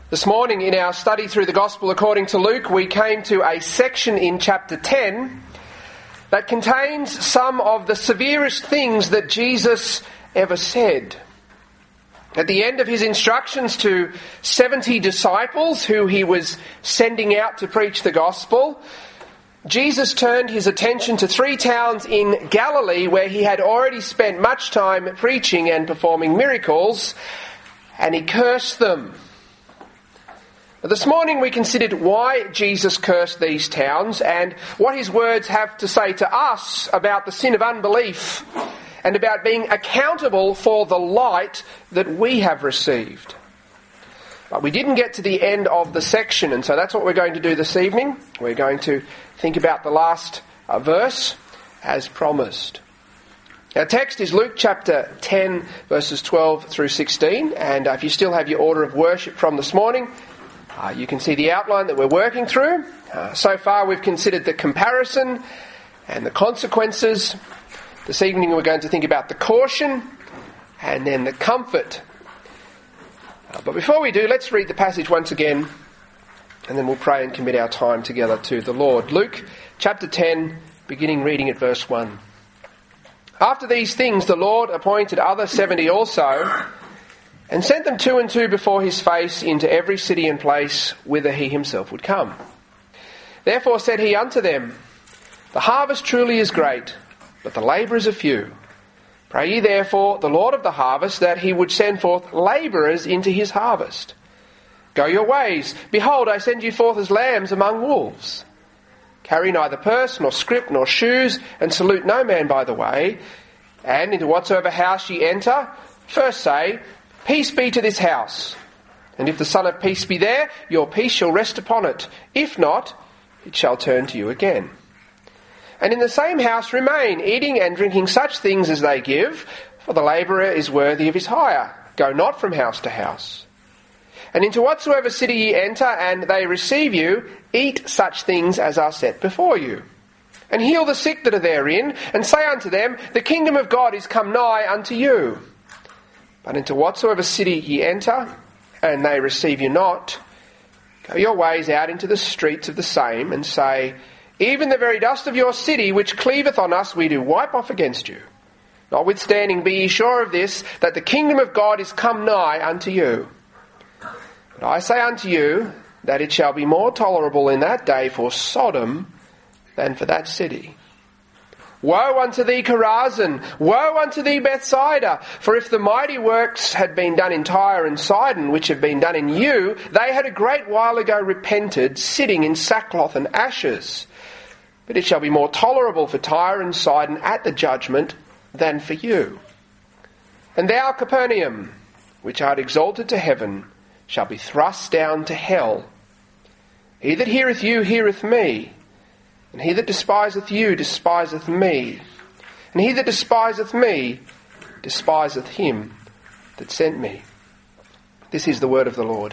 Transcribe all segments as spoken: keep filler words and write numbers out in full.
This morning in our study through the Gospel according to Luke, we came to a section in chapter ten that contains some of the severest things that Jesus ever said. At the end of his instructions to seventy disciples who he was sending out to preach the Gospel, Jesus turned his attention to three towns in Galilee where he had already spent much time preaching and performing miracles, and he cursed them. This morning we considered why Jesus cursed these towns and what his words have to say to us about the sin of unbelief and about being accountable for the light that we have received. But we didn't get to the end of the section, and so that's what we're going to do this evening. We're going to think about the last uh, verse as promised. Our text is Luke chapter ten, verses twelve through sixteen, and uh, if you still have your order of worship from this morning, Uh, you can see the outline that we're working through. Uh, so far we've considered the comparison and the consequences. This evening we're going to think about the caution and then the comfort. Uh, but before we do, let's read the passage once again and then we'll pray and commit our time together to the Lord. Luke chapter ten, beginning reading at verse one. After these things the Lord appointed other seventy also, and sent them two and two before his face into every city and place whither he himself would come. Therefore said he unto them, The harvest truly is great, but the labourers are few. Pray ye therefore the Lord of the harvest that he would send forth labourers into his harvest. Go your ways. Behold, I send you forth as lambs among wolves. Carry neither purse, nor scrip, nor shoes, and salute no man by the way. And into whatsoever house ye enter, first say, Peace be to this house. And if the Son of Peace be there, your peace shall rest upon it. If not, it shall turn to you again. And in the same house remain, eating and drinking such things as they give, for the labourer is worthy of his hire. Go not from house to house. And into whatsoever city ye enter, and they receive you, eat such things as are set before you. And heal the sick that are therein, and say unto them, The kingdom of God is come nigh unto you. But into whatsoever city ye enter, and they receive you not, go your ways out into the streets of the same, and say, Even the very dust of your city, which cleaveth on us, we do wipe off against you. Notwithstanding, be ye sure of this, that the kingdom of God is come nigh unto you. But I say unto you, that it shall be more tolerable in that day for Sodom than for that city. Woe unto thee, Chorazin! Woe unto thee, Bethsaida! For if the mighty works had been done in Tyre and Sidon, which have been done in you, they had a great while ago repented, sitting in sackcloth and ashes. But it shall be more tolerable for Tyre and Sidon at the judgment than for you. And thou, Capernaum, which art exalted to heaven, shall be thrust down to hell. He that heareth you heareth me. And he that despiseth you despiseth me. And he that despiseth me despiseth him that sent me. This is the word of the Lord.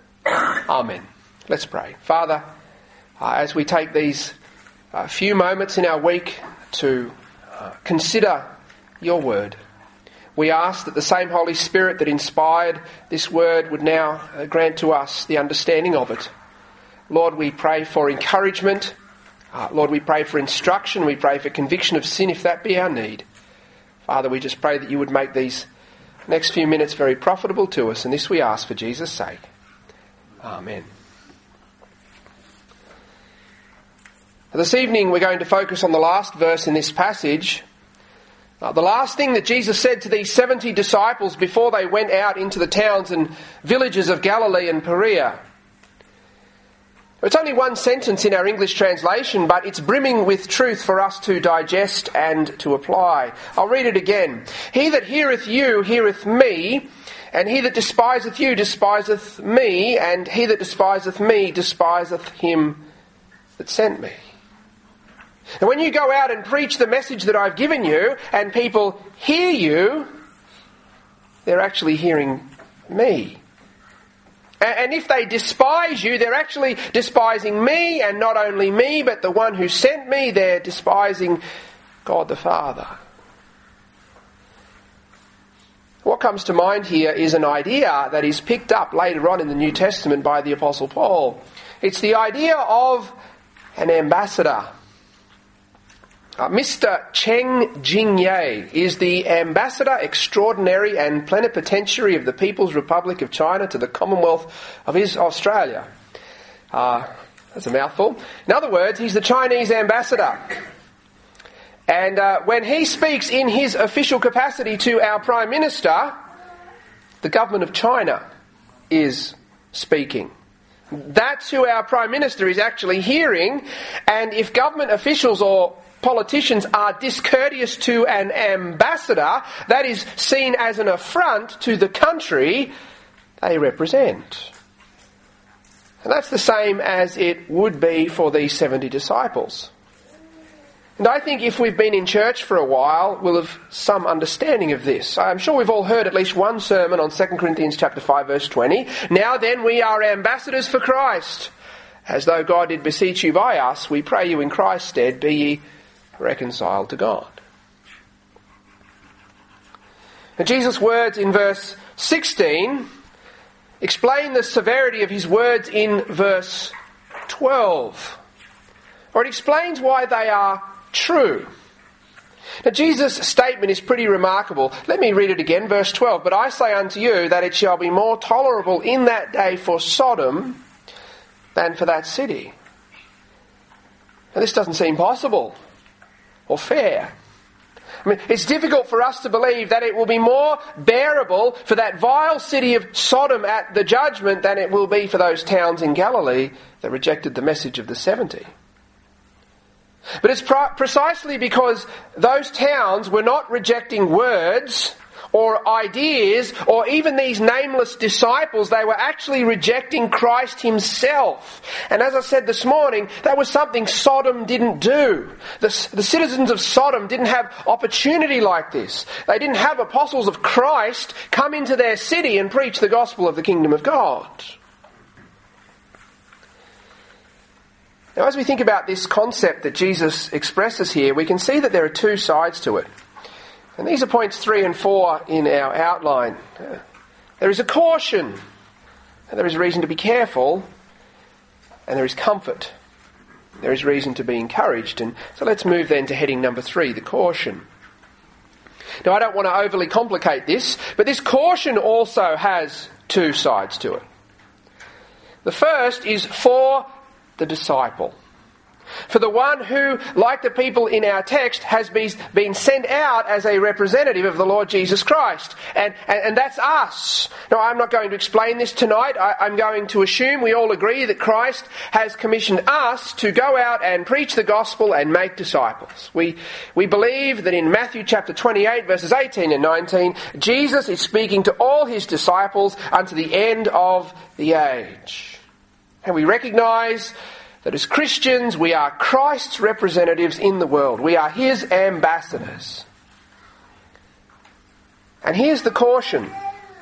Amen. Let's pray. Father, uh, as we take these uh, few moments in our week to uh, consider your word, we ask that the same Holy Spirit that inspired this word would now uh, grant to us the understanding of it. Lord, we pray for encouragement. Uh, Lord, we pray for instruction, we pray for conviction of sin if that be our need. Father, we just pray that you would make these next few minutes very profitable to us, and this we ask for Jesus' sake. Amen. This evening we're going to focus on the last verse in this passage. Uh, the last thing that Jesus said to these seventy disciples before they went out into the towns and villages of Galilee and Perea. It's only one sentence in our English translation, but it's brimming with truth for us to digest and to apply. I'll read it again. He that heareth you heareth me, and he that despiseth you despiseth me, and he that despiseth me despiseth him that sent me. And when you go out and preach the message that I've given you, and people hear you, they're actually hearing me. And if they despise you, they're actually despising me, and not only me, but the one who sent me. They're despising God the Father. What what comes to mind here is an idea that is picked up later on in the New Testament by the Apostle Paul. It's the idea of an ambassador. Uh, Mister Cheng Jingye is the Ambassador Extraordinary and Plenipotentiary of the People's Republic of China to the Commonwealth of Australia. Uh, that's a mouthful. In other words, he's the Chinese ambassador. And uh, when he speaks in his official capacity to our Prime Minister, the government of China is speaking. That's who our Prime Minister is actually hearing. And if government officials or politicians are discourteous to an ambassador, that is seen as an affront to the country they represent. And that's the same as it would be for these seventy disciples. And I think if we've been in church for a while, we'll have some understanding of this. I'm sure we've all heard at least one sermon on Second Corinthians chapter five, verse twenty. Now then, we are ambassadors for Christ. As though God did beseech you by us, we pray you in Christ's stead, be ye reconciled to God. And Jesus' words in verse sixteen explain the severity of his words in verse twelve. Or it explains why they are true. Now Jesus' statement is pretty remarkable. Let me read it again, verse twelve. But I say unto you that it shall be more tolerable in that day for Sodom than for that city. Now this doesn't seem possible or fair. I mean, it's difficult for us to believe that it will be more bearable for that vile city of Sodom at the judgment than it will be for those towns in Galilee that rejected the message of the seventy. But it's pre- precisely because those towns were not rejecting words or ideas or even these nameless disciples. They were actually rejecting Christ himself. And as I said this morning, that was something Sodom didn't do. The, the citizens of Sodom didn't have opportunity like this. They didn't have apostles of Christ come into their city and preach the gospel of the kingdom of God. Now, as we think about this concept that Jesus expresses here, we can see that there are two sides to it. And these are points three and four in our outline. There is a caution, and there is reason to be careful, and there is comfort. There is reason to be encouraged. And so let's move then to heading number three, the caution. Now, I don't want to overly complicate this, but this caution also has two sides to it. The first is for the disciple. For the one who, like the people in our text, has been sent out as a representative of the Lord Jesus Christ. And, and, and that's us. Now, I'm not going to explain this tonight. I, I'm going to assume we all agree that Christ has commissioned us to go out and preach the gospel and make disciples. We, we believe that in Matthew chapter twenty-eight, verses eighteen and nineteen, Jesus is speaking to all his disciples unto the end of the age. And we recognise that as Christians, we are Christ's representatives in the world. We are his ambassadors. And here's the caution.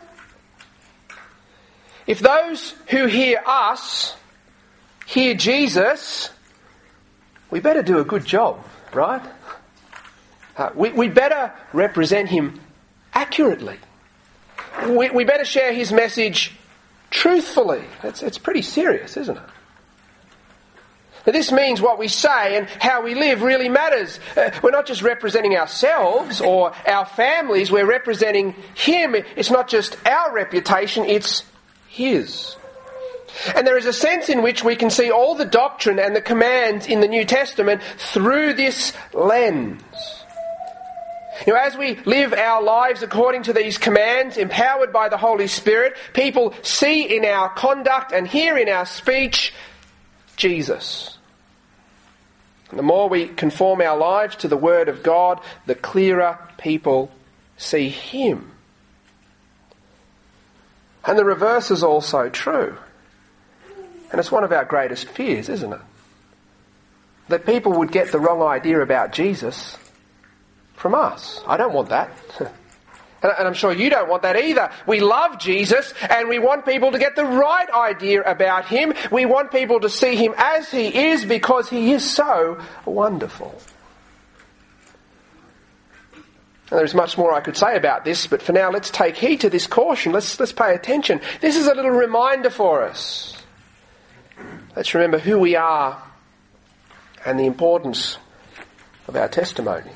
If those who hear us hear Jesus, we better do a good job, right? Uh, we, we better represent him accurately. We, we better share his message truthfully. It's, it's pretty serious, isn't it? Now, this means what we say and how we live really matters. Uh, we're not just representing ourselves or our families, we're representing him. It's not just our reputation, it's his. And there is a sense in which we can see all the doctrine and the commands in the New Testament through this lens. You know, as we live our lives according to these commands, empowered by the Holy Spirit, people see in our conduct and hear in our speech Jesus. And the more we conform our lives to the Word of God, the clearer people see him. And the reverse is also true. And it's one of our greatest fears, isn't it? That people would get the wrong idea about Jesus from us. I don't want that. And I'm sure you don't want that either. We love Jesus and we want people to get the right idea about him. We want people to see him as he is because he is so wonderful. And there's much more I could say about this, but for now let's take heed to this caution. Let's, let's pay attention. This is a little reminder for us. Let's remember who we are and the importance of our testimony.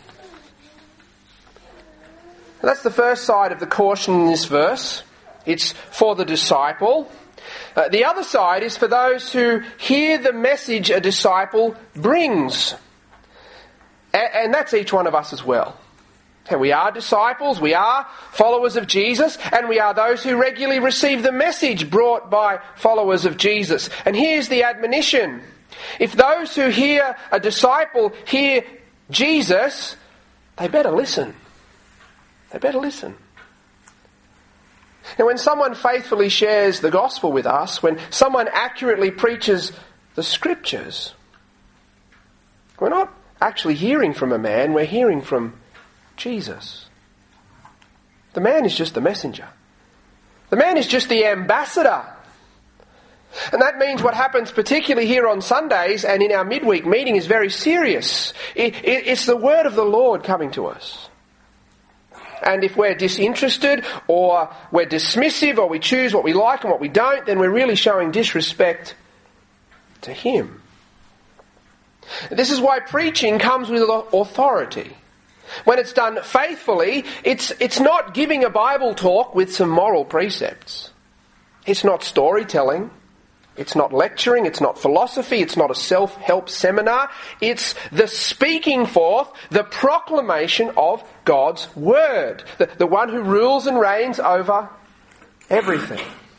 And that's the first side of the caution in this verse. It's for the disciple. Uh, the other side is for those who hear the message a disciple brings. A- and that's each one of us as well. And we are disciples, we are followers of Jesus, and we are those who regularly receive the message brought by followers of Jesus. And here's the admonition. If those who hear a disciple hear Jesus, they better listen. They better listen. And when someone faithfully shares the gospel with us, when someone accurately preaches the scriptures, we're not actually hearing from a man, we're hearing from Jesus. The man is just the messenger. The man is just the ambassador. And that means what happens particularly here on Sundays and in our midweek meeting is very serious. It, it, it's the word of the Lord coming to us. And if we're disinterested or we're dismissive or we choose what we like and what we don't, then we're really showing disrespect to Him. This is why preaching comes with authority. When it's done faithfully, it's, it's not giving a Bible talk with some moral precepts. It's not storytelling. It's not lecturing. It's not philosophy. It's not a self-help seminar. It's the speaking forth, the proclamation of God's Word. The, the one who rules and reigns over everything.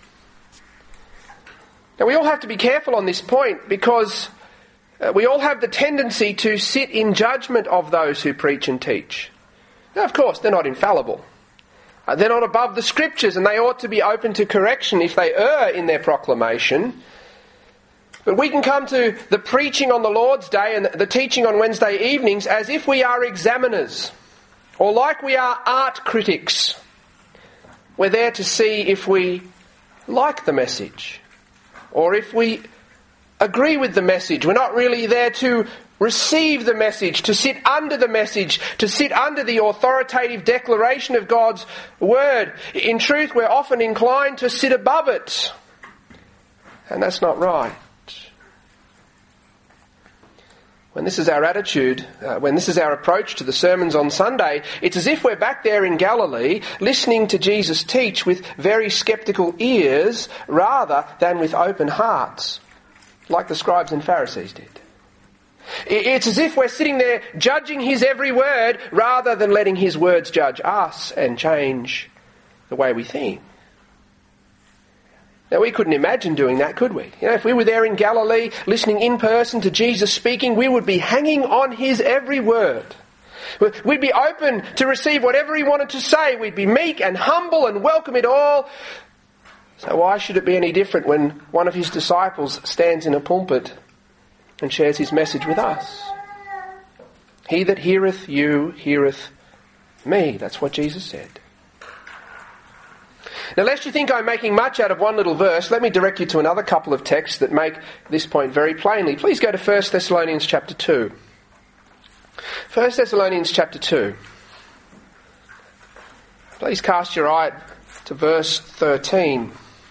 Now we all have to be careful on this point because Uh, we all have the tendency to sit in judgment of those who preach and teach. Now, of course, they're not infallible. Uh, they're not above the Scriptures, and they ought to be open to correction if they err in their proclamation. But we can come to the preaching on the Lord's Day and the teaching on Wednesday evenings as if we are examiners, or like we are art critics. We're there to see if we like the message, or if we agree with the message. We're not really there to receive the message, to sit under the message, to sit under the authoritative declaration of God's Word. In truth, we're often inclined to sit above it. And that's not right. When this is our attitude, uh, when this is our approach to the sermons on Sunday, it's as if we're back there in Galilee listening to Jesus teach with very sceptical ears rather than with open hearts, like the scribes and Pharisees did. It's as if we're sitting there judging his every word rather than letting his words judge us and change the way we think. Now, we couldn't imagine doing that, could we? You know, if we were there in Galilee listening in person to Jesus speaking, we would be hanging on his every word. We'd be open to receive whatever he wanted to say. We'd be meek and humble and welcome it all. So why should it be any different when one of his disciples stands in a pulpit and shares his message with us? He that heareth you heareth me. That's what Jesus said. Now, lest you think I'm making much out of one little verse, let me direct you to another couple of texts that make this point very plainly. Please go to First Thessalonians chapter two. First Thessalonians chapter two. Please cast your eye to verse thirteen.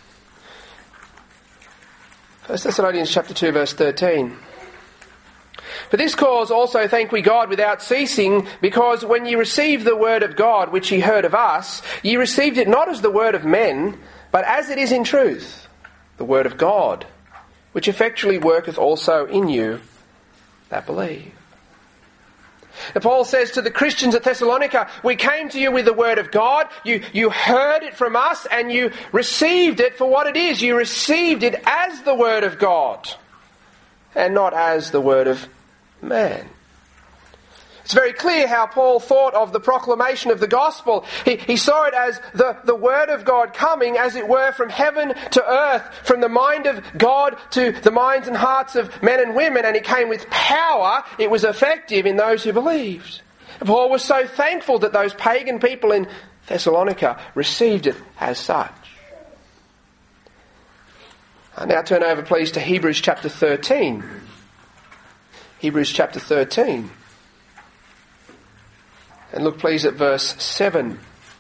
First Thessalonians chapter two, verse thirteen. For this cause also thank we God without ceasing, because when ye received the word of God, which ye heard of us, ye received it not as the word of men, but as it is in truth, the word of God, which effectually worketh also in you that believe. Now Paul says to the Christians at Thessalonica, we came to you with the word of God, you, you heard it from us, and you received it for what it is. You received it as the word of God, and not as the word of man. It's very clear how Paul thought of the proclamation of the gospel. He, he saw it as the, the word of God coming, as it were, from heaven to earth, from the mind of God to the minds and hearts of men and women, and it came with power. It was effective in those who believed. And Paul was so thankful that those pagan people in Thessalonica received it as such. I now turn over, please, to Hebrews chapter thirteen. Hebrews chapter thirteen. And look please at verse seven.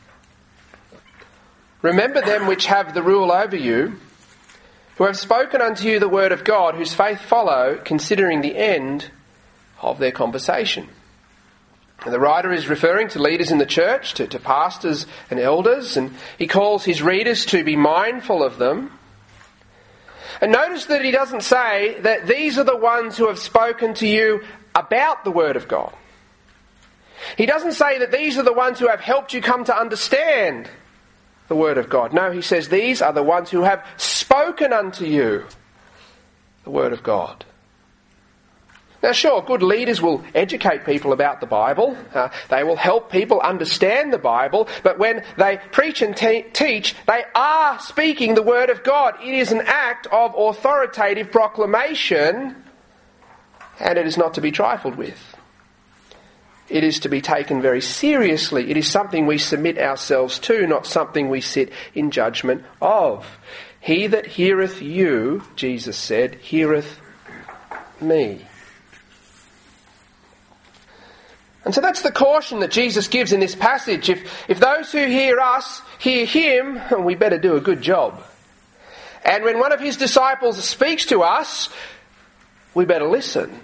Remember them which have the rule over you, who have spoken unto you the word of God, whose faith follow, considering the end of their conversation. And the writer is referring to leaders in the church, to, to pastors and elders, and he calls his readers to be mindful of them. And notice that he doesn't say that these are the ones who have spoken to you about the word of God. He doesn't say that these are the ones who have helped you come to understand the word of God. No, he says these are the ones who have spoken unto you the word of God. Now sure, good leaders will educate people about the Bible. Uh, they will help people understand the Bible. But when they preach and te- teach, they are speaking the word of God. It is an act of authoritative proclamation, and it is not to be trifled with. It is to be taken very seriously. It is something we submit ourselves to, not something we sit in judgment of. He that heareth you, Jesus said, heareth me. And so that's the caution that Jesus gives in this passage. If, if those who hear us hear him, we better do a good job. And when one of his disciples speaks to us, we better listen.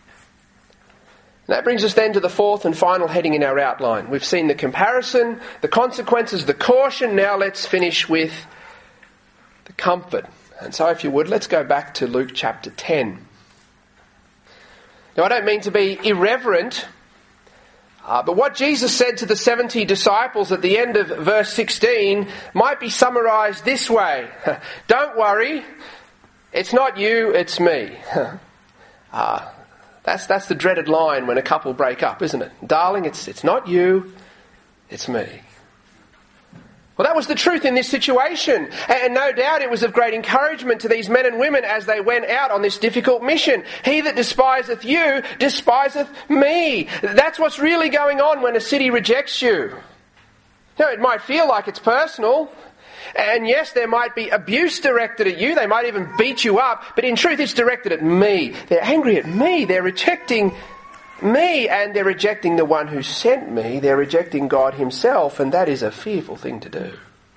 That brings us then to the fourth and final heading in our outline. We've seen the comparison, the consequences, the caution. Now let's finish with the comfort. And so if you would, let's go back to Luke chapter ten. Now I don't mean to be irreverent, uh, but what Jesus said to the seventy disciples at the end of verse sixteen might be summarised this way. Don't worry, it's not you, it's me. uh, That's that's the dreaded line when a couple break up, isn't it? Darling, it's it's not you, it's me. Well, that was the truth in this situation. And no doubt it was of great encouragement to these men and women as they went out on this difficult mission. He that despiseth you, despiseth me. That's what's really going on when a city rejects you. You know, it might feel like it's personal. And yes, there might be abuse directed at you. They might even beat you up. But in truth, it's directed at me. They're angry at me. They're rejecting me. And they're rejecting the one who sent me. They're rejecting God himself. And that is a fearful thing to do.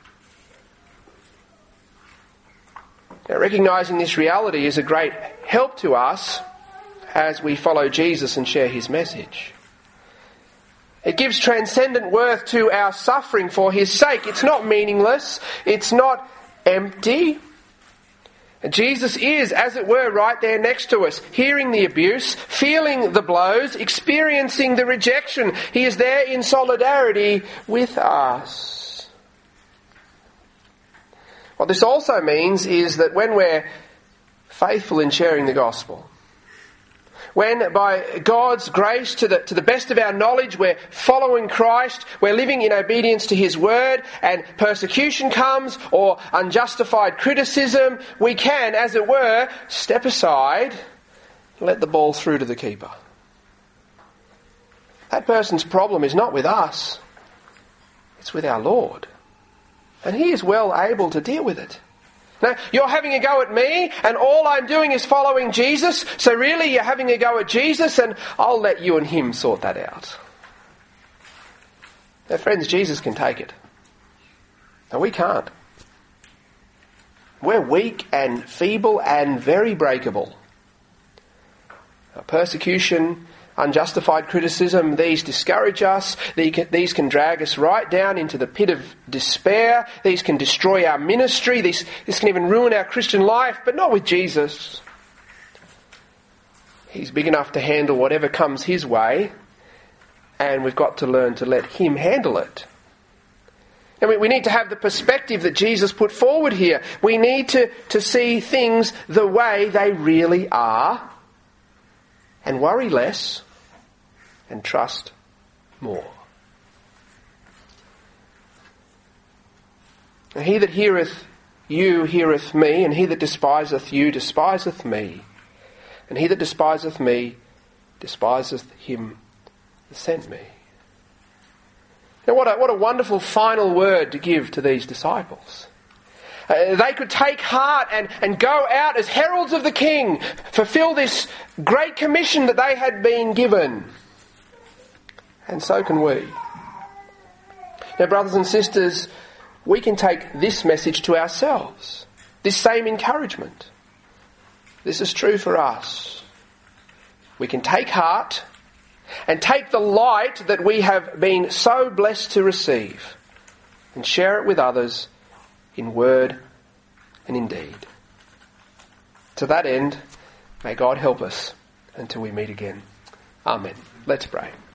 Now, recognising this reality is a great help to us as we follow Jesus and share his message. It gives transcendent worth to our suffering for his sake. It's not meaningless. It's not empty. And Jesus is, as it were, right there next to us, hearing the abuse, feeling the blows, experiencing the rejection. He is there in solidarity with us. What this also means is that when we're faithful in sharing the gospel, when by God's grace, to the, to the best of our knowledge, we're following Christ, we're living in obedience to his word, and persecution comes, or unjustified criticism, we can, as it were, step aside and let the ball through to the keeper. That person's problem is not with us, it's with our Lord. And he is well able to deal with it. Now, you're having a go at me, and all I'm doing is following Jesus, so really you're having a go at Jesus, and I'll let you and him sort that out. Now, friends, Jesus can take it. Now, we can't. We're weak and feeble and very breakable. Now, persecution, unjustified criticism, these discourage us. These can drag us right down into the pit of despair. These can destroy our ministry. This, this can even ruin our Christian life, but not with Jesus. He's big enough to handle whatever comes his way, and we've got to learn to let him handle it. And we, we need to have the perspective that Jesus put forward here. We need to, to see things the way they really are, and worry less, and trust more. And he that heareth you heareth me, and he that despiseth you despiseth me. And he that despiseth me despiseth him that sent me. Now what a, what a wonderful final word to give to these disciples. Uh, they could take heart and, and go out as heralds of the King, fulfill this great commission that they had been given. And so can we. Now, brothers and sisters, we can take this message to ourselves, this same encouragement. This is true for us. We can take heart and take the light that we have been so blessed to receive and share it with others in word and in deed. To that end, may God help us until we meet again. Amen. Let's pray.